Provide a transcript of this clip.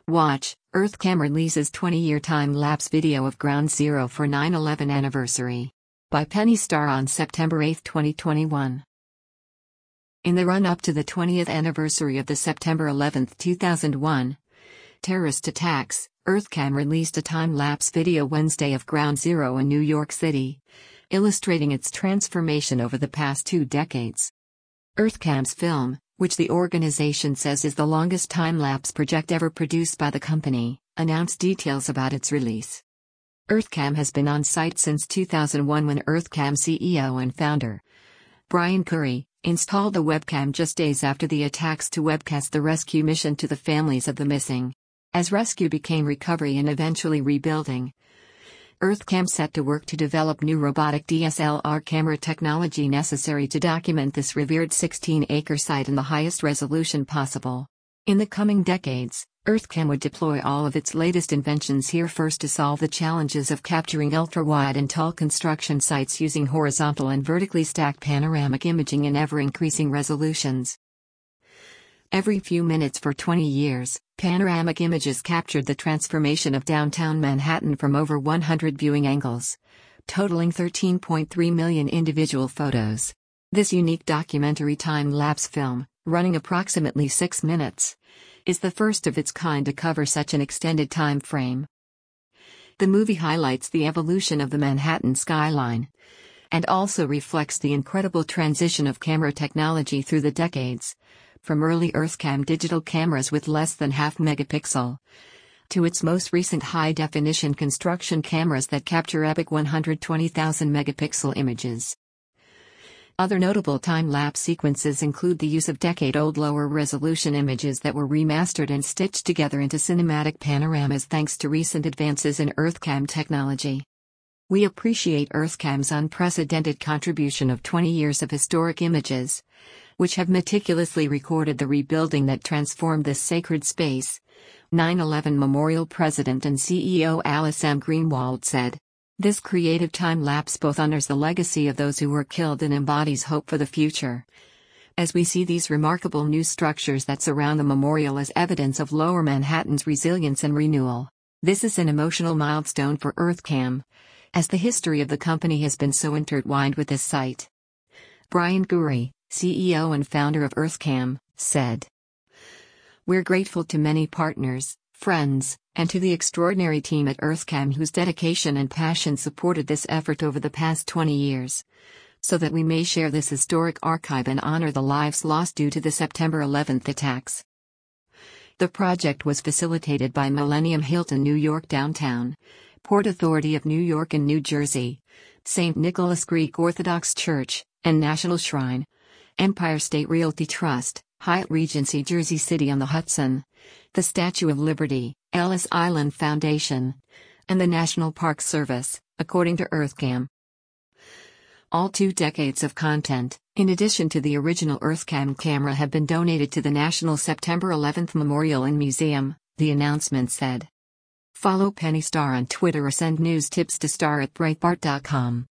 Watch, EarthCam releases 20-year time-lapse video of Ground Zero for 9/11 anniversary. By Penny Starr on September 8, 2021. In the run-up to the 20th anniversary of the September 11, 2001 terrorist attacks, EarthCam released a time-lapse video Wednesday of Ground Zero in New York City, illustrating its transformation over the past 2 decades. EarthCam's film, which the organization says is the longest time-lapse project ever produced by the company, announced details about its release. EarthCam has been on site since 2001 when EarthCam CEO and founder, Brian Curry, installed the webcam just days after the attacks to webcast the rescue mission to the families of the missing. As rescue became recovery and eventually rebuilding, EarthCam set to work to develop new robotic DSLR camera technology necessary to document this revered 16-acre site in the highest resolution possible. In the coming decades, EarthCam would deploy all of its latest inventions here first to solve the challenges of capturing ultra-wide and tall construction sites using horizontal and vertically stacked panoramic imaging in ever-increasing resolutions. Every few minutes for 20 years, panoramic images captured the transformation of downtown Manhattan from over 100 viewing angles, totaling 13.3 million individual photos. This unique documentary time-lapse film, running approximately 6 minutes, is the first of its kind to cover such an extended time frame. The movie highlights the evolution of the Manhattan skyline, and also reflects the incredible transition of camera technology through the decades, from early EarthCam digital cameras with less than half megapixel, to its most recent high-definition construction cameras that capture epic 120,000 megapixel images. Other notable time-lapse sequences include the use of decade-old lower-resolution images that were remastered and stitched together into cinematic panoramas thanks to recent advances in EarthCam technology. We appreciate EarthCam's unprecedented contribution of 20 years of historic images, which have meticulously recorded the rebuilding that transformed this sacred space, 9/11 Memorial President and CEO Alice M. Greenwald said. This creative time-lapse both honors the legacy of those who were killed and embodies hope for the future, as we see these remarkable new structures that surround the memorial as evidence of Lower Manhattan's resilience and renewal. This is an emotional milestone for EarthCam, as the history of the company has been so intertwined with this site. Brian Curry, CEO and founder of EarthCam, said, "We're grateful to many partners, friends, and to the extraordinary team at EarthCam whose dedication and passion supported this effort over the past 20 years, so that we may share this historic archive and honor the lives lost due to the September 11th attacks." The project was facilitated by Millennium Hilton New York Downtown, Port Authority of New York and New Jersey, St. Nicholas Greek Orthodox Church, and National Shrine, Empire State Realty Trust, Hyatt Regency Jersey City on the Hudson, the Statue of Liberty, Ellis Island Foundation, and the National Park Service, according to EarthCam. All 2 decades of content, in addition to the original EarthCam camera, have been donated to the National September 11th Memorial and Museum, the announcement said. Follow Penny Starr on Twitter or send news tips to star@breitbart.com.